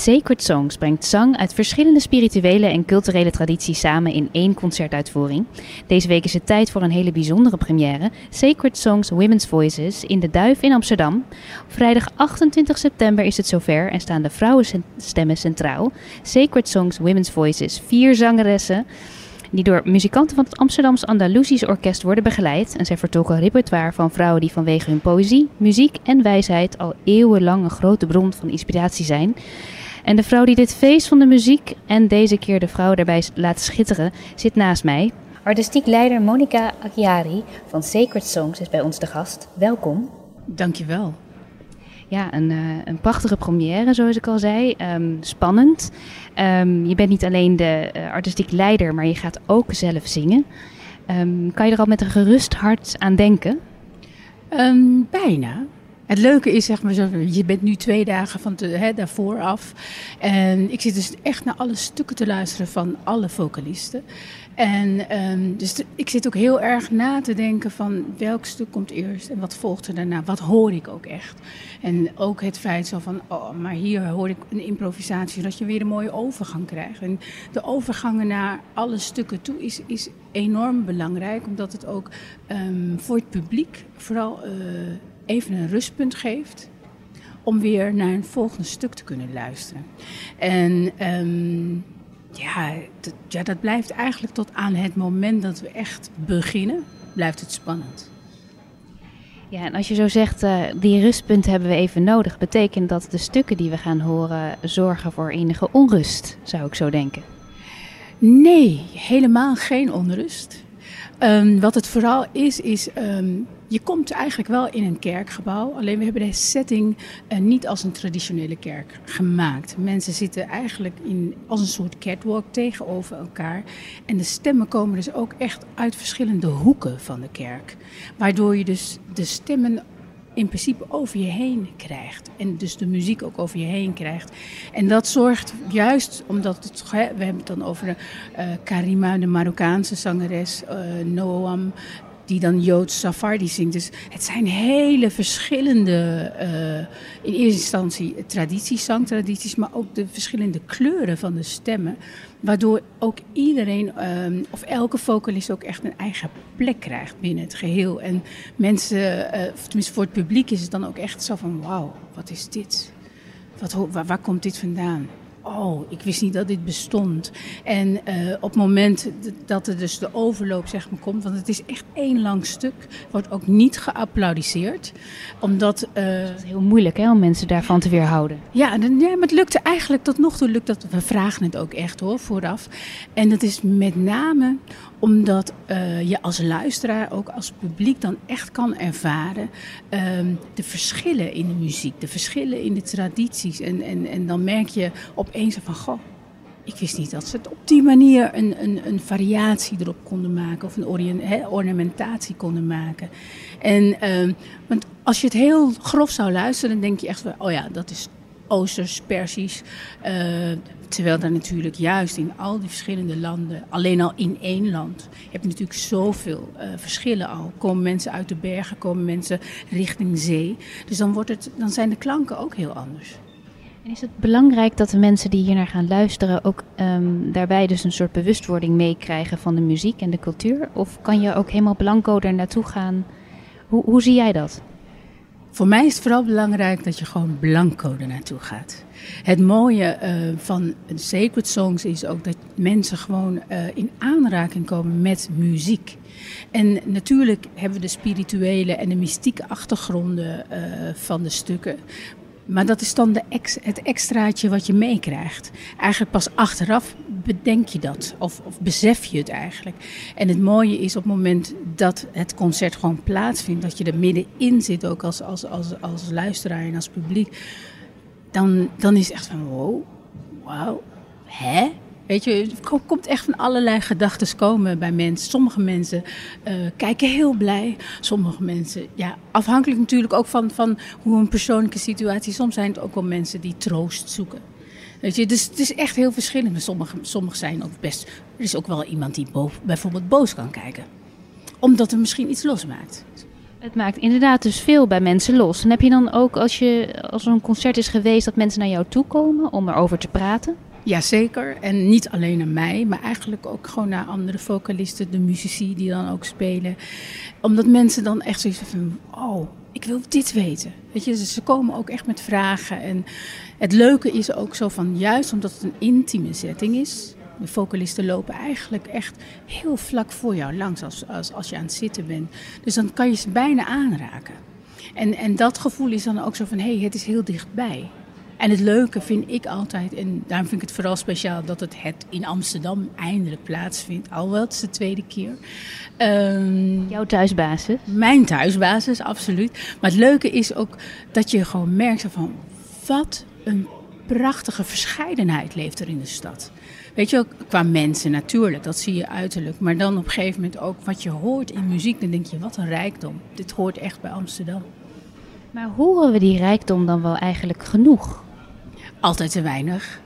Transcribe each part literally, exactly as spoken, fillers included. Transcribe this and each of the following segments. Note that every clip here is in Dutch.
Sacred Songs brengt zang uit verschillende spirituele en culturele tradities samen in één concertuitvoering. Deze week is het tijd voor een hele bijzondere première. Sacred Songs Women's Voices in de Duif in Amsterdam. Op vrijdag achtentwintig september is het zover en staan de vrouwenstemmen centraal. Sacred Songs Women's Voices, vier zangeressen die door muzikanten van het Amsterdams Andalusisch Orkest worden begeleid. En zij vertolken een repertoire van vrouwen die vanwege hun poëzie, muziek en wijsheid al eeuwenlang een grote bron van inspiratie zijn. En de vrouw die dit feest van de muziek en deze keer de vrouw daarbij laat schitteren, zit naast mij. Artistiek leider Monica Acchiari van Sacred Songs is bij ons de gast. Welkom. Dankjewel. Ja, een, uh, een prachtige première, zoals ik al zei. Um, spannend. Um, je bent niet alleen de uh, artistiek leider, maar je gaat ook zelf zingen. Um, kan je er al met een gerust hart aan denken? Um, bijna. Het leuke is, zeg maar, je bent nu twee dagen van te, hè, daarvoor af. En ik zit dus echt naar alle stukken te luisteren van alle vocalisten. En um, dus de, ik zit ook heel erg na te denken van welk stuk komt eerst en wat volgt er daarna. Wat hoor ik ook echt? En ook het feit zo van, oh, maar hier hoor ik een improvisatie, zodat je weer een mooie overgang krijgt. En de overgangen naar alle stukken toe is, is enorm belangrijk, omdat het ook um, voor het publiek vooral uh, even een rustpunt geeft om weer naar een volgende stuk te kunnen luisteren. En um, ja, dat, ja, dat blijft eigenlijk tot aan het moment dat we echt beginnen, blijft het spannend. Ja, en als je zo zegt, uh, die rustpunt hebben we even nodig, betekent dat de stukken die we gaan horen zorgen voor enige onrust, zou ik zo denken? Nee, helemaal geen onrust. Um, wat het vooral is, is um, je komt eigenlijk wel in een kerkgebouw. Alleen we hebben de setting uh, niet als een traditionele kerk gemaakt. Mensen zitten eigenlijk in, als een soort catwalk tegenover elkaar. En de stemmen komen dus ook echt uit verschillende hoeken van de kerk. Waardoor je dus de stemmen in principe over je heen krijgt. En dus de muziek ook over je heen krijgt. En dat zorgt juist, omdat het, we hebben het dan over de, uh, Karima, de Marokkaanse zangeres, uh, Noam, die dan Joods Safardi zingt. Dus het zijn hele verschillende, uh, in eerste instantie tradities, zangtradities, maar ook de verschillende kleuren van de stemmen. Waardoor ook iedereen, um, of elke vocalist ook echt een eigen plek krijgt binnen het geheel. En mensen, uh, tenminste voor het publiek is het dan ook echt zo van, wauw, wat is dit? Wat, waar, waar komt dit vandaan? Oh, ik wist niet dat dit bestond. En uh, op het moment dat er dus de overloop, zeg maar, komt, want het is echt één lang stuk, wordt ook niet geapplaudiseerd. Omdat, uh, het is heel moeilijk, hè, om mensen daarvan te weerhouden. Ja, dan, ja, maar het lukte eigenlijk tot nog toe. Lukt dat, we vragen het ook echt, hoor, vooraf. En dat is met name omdat uh, je als luisteraar, ook als publiek, dan echt kan ervaren uh, de verschillen in de muziek, de verschillen in de tradities. En, en, en dan merk je opeens van, goh, ik wist niet dat ze het op die manier een, een, een variatie erop konden maken of een orient, he, ornamentatie konden maken. En uh, want als je het heel grof zou luisteren, dan denk je echt van, oh ja, dat is Oosters, Persisch. Uh, terwijl daar natuurlijk juist in al die verschillende landen, alleen al in één land, heb je natuurlijk zoveel uh, verschillen al. Komen mensen uit de bergen, komen mensen richting zee. Dus dan, wordt het, dan zijn de klanken ook heel anders. En is het belangrijk dat de mensen die hier naar gaan luisteren ook um, daarbij dus een soort bewustwording meekrijgen van de muziek en de cultuur? Of kan je ook helemaal blanco er naartoe gaan? Hoe, hoe zie jij dat? Voor mij is het vooral belangrijk dat je gewoon blanco er naartoe gaat. Het mooie uh, van Sacred Songs is ook dat mensen gewoon uh, in aanraking komen met muziek. En natuurlijk hebben we de spirituele en de mystieke achtergronden uh, van de stukken. Maar dat is dan de ex, het extraatje wat je meekrijgt. Eigenlijk pas achteraf bedenk je dat of, of besef je het eigenlijk. En het mooie is op het moment dat het concert gewoon plaatsvindt, dat je er middenin zit ook als, als, als, als luisteraar en als publiek. Dan, dan is het echt van wow, wauw, hè? Weet je, er komt echt van allerlei gedachten komen bij mensen. Sommige mensen uh, kijken heel blij. Sommige mensen, ja, afhankelijk natuurlijk ook van, van hoe een persoonlijke situatie. Soms zijn het ook wel mensen die troost zoeken. Weet je, dus het is echt heel verschillend. Sommige, sommige zijn ook best. Er is ook wel iemand die bo- bijvoorbeeld boos kan kijken, omdat er misschien iets losmaakt. Het maakt inderdaad dus veel bij mensen los. En heb je dan ook, als, je, als er een concert is geweest, dat mensen naar jou toe komen om erover te praten? Jazeker, en niet alleen naar mij, maar eigenlijk ook gewoon naar andere vocalisten, de muzici die dan ook spelen. Omdat mensen dan echt zoiets van, oh, ik wil dit weten. Weet je, dus ze komen ook echt met vragen. En het leuke is ook zo van, juist omdat het een intieme setting is, de vocalisten lopen eigenlijk echt heel vlak voor jou langs als, als, als je aan het zitten bent. Dus dan kan je ze bijna aanraken. En, en dat gevoel is dan ook zo van, hé, hey, het is heel dichtbij. En het leuke vind ik altijd, en daarom vind ik het vooral speciaal dat het, het in Amsterdam eindelijk plaatsvindt. Alhoewel, het is de tweede keer. Um, Jouw thuisbasis? Mijn thuisbasis, absoluut. Maar het leuke is ook dat je gewoon merkt van, wat een prachtige verscheidenheid leeft er in de stad. Weet je ook, qua mensen natuurlijk, dat zie je uiterlijk. Maar dan op een gegeven moment ook wat je hoort in muziek, dan denk je, wat een rijkdom. Dit hoort echt bij Amsterdam. Maar horen we die rijkdom dan wel eigenlijk genoeg? Altijd te weinig.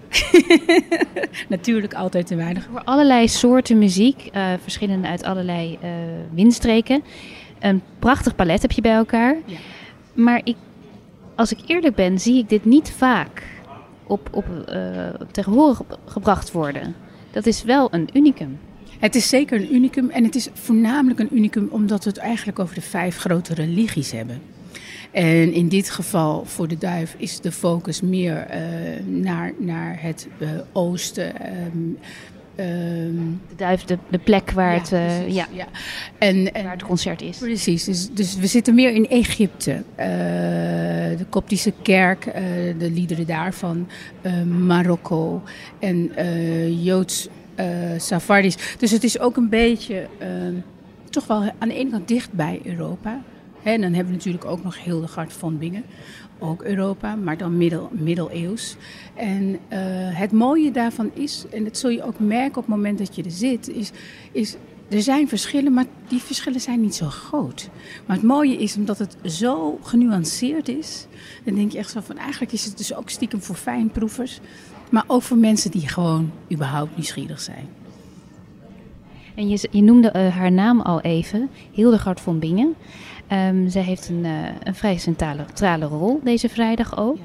Natuurlijk altijd te weinig. Voor allerlei soorten muziek, uh, verschillende uit allerlei uh, windstreken. Een prachtig palet heb je bij elkaar. Ja. Maar ik, als ik eerlijk ben, zie ik dit niet vaak op, op, uh, tegen horen ge- gebracht worden. Dat is wel een unicum. Het is zeker een unicum en het is voornamelijk een unicum omdat we het eigenlijk over de vijf grote religies hebben. En in dit geval voor de duif is de focus meer uh, naar, naar het uh, oosten. Um, um, de duif, de, de plek waar, ja, het, uh, precies, ja, ja. En, en, waar het concert is. Precies, dus, dus we zitten meer in Egypte. Uh, de Koptische kerk, uh, de liederen daarvan, uh, Marokko en uh, Joods uh, Safardisch. Dus het is ook een beetje uh, toch wel aan de ene kant dicht bij Europa. En dan hebben we natuurlijk ook nog Hildegard van Bingen, ook Europa, maar dan middel, middeleeuws. En uh, het mooie daarvan is, en dat zul je ook merken op het moment dat je er zit, is, is er zijn verschillen, maar die verschillen zijn niet zo groot. Maar het mooie is, omdat het zo genuanceerd is, dan denk je echt zo van, eigenlijk is het dus ook stiekem voor fijnproevers, maar ook voor mensen die gewoon überhaupt nieuwsgierig zijn. En je, je noemde uh, haar naam al even, Hildegard van Bingen. Um, zij heeft een, uh, een vrij centrale, centrale rol deze vrijdag ook.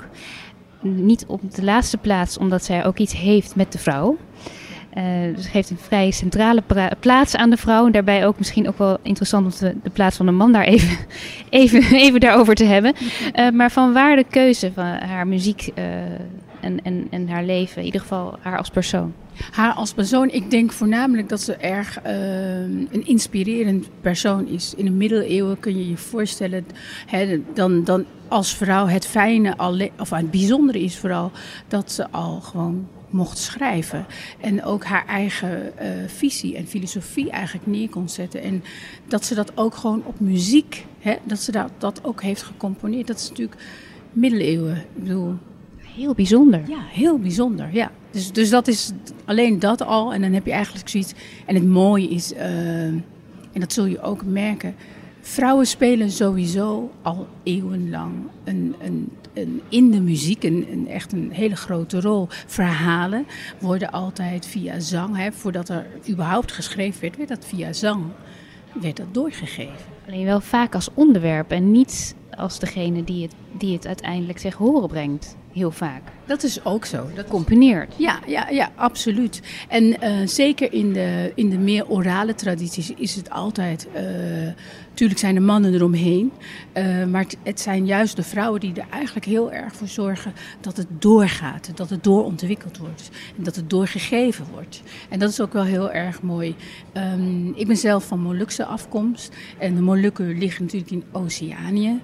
Niet op de laatste plaats, omdat zij ook iets heeft met de vrouw. Uh, dus ze geeft een vrij centrale pra- plaats aan de vrouw. En daarbij ook misschien ook wel interessant om te, de plaats van de man daar even, even, even daarover te hebben. Uh, maar van waar de keuze van haar muziek uh, en, en, en haar leven, in ieder geval haar als persoon? Haar als persoon, ik denk voornamelijk dat ze erg uh, een inspirerend persoon is. In de middeleeuwen kun je je voorstellen, hè, dan, dan als vrouw het fijne, alle, of het bijzondere is vooral dat ze al gewoon mocht schrijven. En ook haar eigen uh, visie en filosofie eigenlijk neer kon zetten. En dat ze dat ook gewoon op muziek, hè, dat ze dat, dat ook heeft gecomponeerd. Dat is natuurlijk middeleeuwen, ik bedoel... Heel bijzonder. Ja, heel bijzonder, ja. Dus, dus dat is alleen dat al. En dan heb je eigenlijk zoiets... En het mooie is, uh, en dat zul je ook merken... Vrouwen spelen sowieso al eeuwenlang een, een, een, in de muziek een, een, echt een hele grote rol. Verhalen worden altijd via zang, hè, voordat er überhaupt geschreven werd, werd dat via zang werd dat doorgegeven. Alleen wel vaak als onderwerp en niet als degene die het, die het uiteindelijk zeg horen brengt. Heel vaak. Dat is ook zo. Dat componeert. Ja, ja, ja, absoluut. En uh, zeker in de, in de meer orale tradities is het altijd... Uh, tuurlijk zijn de mannen eromheen. Uh, maar het, het zijn juist de vrouwen die er eigenlijk heel erg voor zorgen... dat het doorgaat, dat het doorontwikkeld wordt. En dat het doorgegeven wordt. En dat is ook wel heel erg mooi. Um, ik ben zelf van Molukse afkomst. En de Molukken liggen natuurlijk in Oceanië.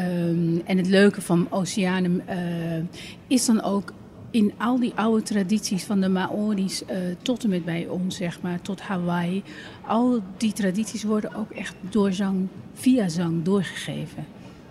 Um, en het leuke van Oceanië... Uh, is dan ook in al die oude tradities van de Maori's uh, tot en met bij ons, zeg maar, tot Hawaii. Al die tradities worden ook echt door zang, via zang doorgegeven.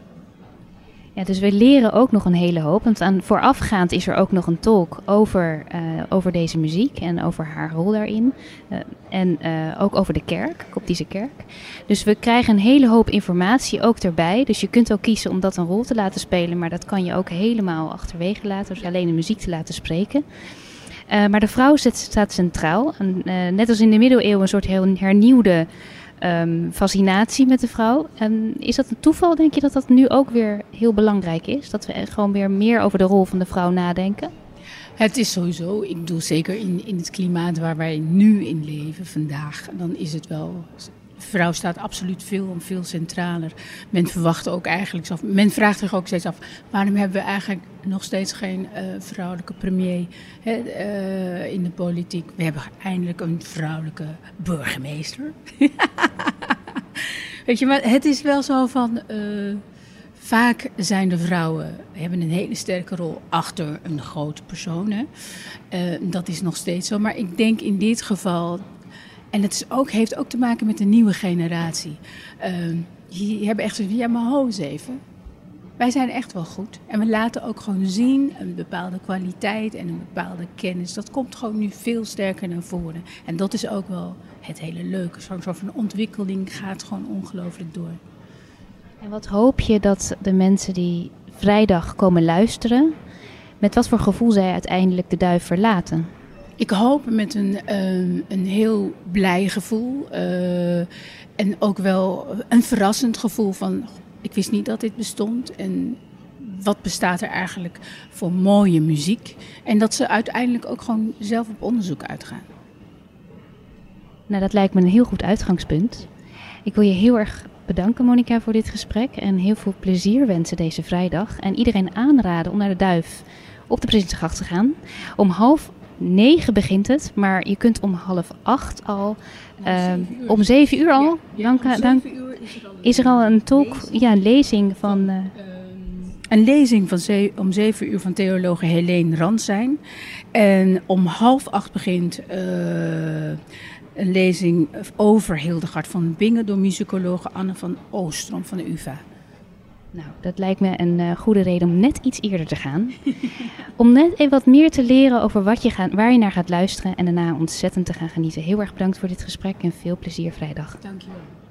Ja, dus we leren ook nog een hele hoop. Want aan, voorafgaand is er ook nog een talk over, uh, over deze muziek en over haar rol daarin. Uh, en uh, ook over de kerk, Koptische kerk. Dus we krijgen een hele hoop informatie ook erbij. Dus je kunt ook kiezen om dat een rol te laten spelen. Maar dat kan je ook helemaal achterwege laten. Dus alleen de muziek te laten spreken. Uh, maar de vrouw staat centraal. En, uh, net als in de middeleeuwen een soort heel hernieuwde um, fascinatie met de vrouw. En is dat een toeval, denk je, dat dat nu ook weer heel belangrijk is? Dat we gewoon weer meer over de rol van de vrouw nadenken? Het is sowieso, ik bedoel zeker in, in het klimaat waar wij nu in leven vandaag, dan is het wel, de vrouw staat absoluut veel en veel centraler. Men verwacht ook eigenlijk, men vraagt zich ook steeds af, waarom hebben we eigenlijk nog steeds geen uh, vrouwelijke premier hè, uh, in de politiek? We hebben eindelijk een vrouwelijke burgemeester. Weet je, maar het is wel zo van, uh, vaak zijn de vrouwen, hebben een hele sterke rol achter een grote persoon. Hè. Uh, dat is nog steeds zo, maar ik denk in dit geval, en het is ook, heeft ook te maken met de nieuwe generatie. Uh, die hebben echt zoiets van, ja maar ho eens even. Wij zijn echt wel goed. En we laten ook gewoon zien een bepaalde kwaliteit en een bepaalde kennis. Dat komt gewoon nu veel sterker naar voren. En dat is ook wel het hele leuke. Zo'n soort van ontwikkeling gaat gewoon ongelooflijk door. En wat hoop je dat de mensen die vrijdag komen luisteren, met wat voor gevoel zij uiteindelijk de Duif verlaten? Ik hoop met een, um, een heel blij gevoel uh, en ook wel een verrassend gevoel van, ik wist niet dat dit bestond en wat bestaat er eigenlijk voor mooie muziek. En dat ze uiteindelijk ook gewoon zelf op onderzoek uitgaan. Nou, dat lijkt me een heel goed uitgangspunt. Ik wil je heel erg bedanken, Monica, voor dit gesprek en heel veel plezier wensen deze vrijdag. En iedereen aanraden om naar de Duif op de Prinsengracht te gaan. Om half negen begint het, maar je kunt om half acht al, uh, om zeven uur al, ja, ja, dan, om dan zeven uur is, er al is er al een talk, lezing, ja, een lezing van... van uh, een lezing van ze, om zeven uur van theologe Helene Ransijn. En om half acht begint uh, een lezing over Hildegard van Bingen door musicologe Anne van Oostrom van de U vA. Nou, dat lijkt me een uh, goede reden om net iets eerder te gaan. Om net even wat meer te leren over wat je gaat, waar je naar gaat luisteren en daarna ontzettend te gaan genieten. Heel erg bedankt voor dit gesprek en veel plezier vrijdag. Dank je wel.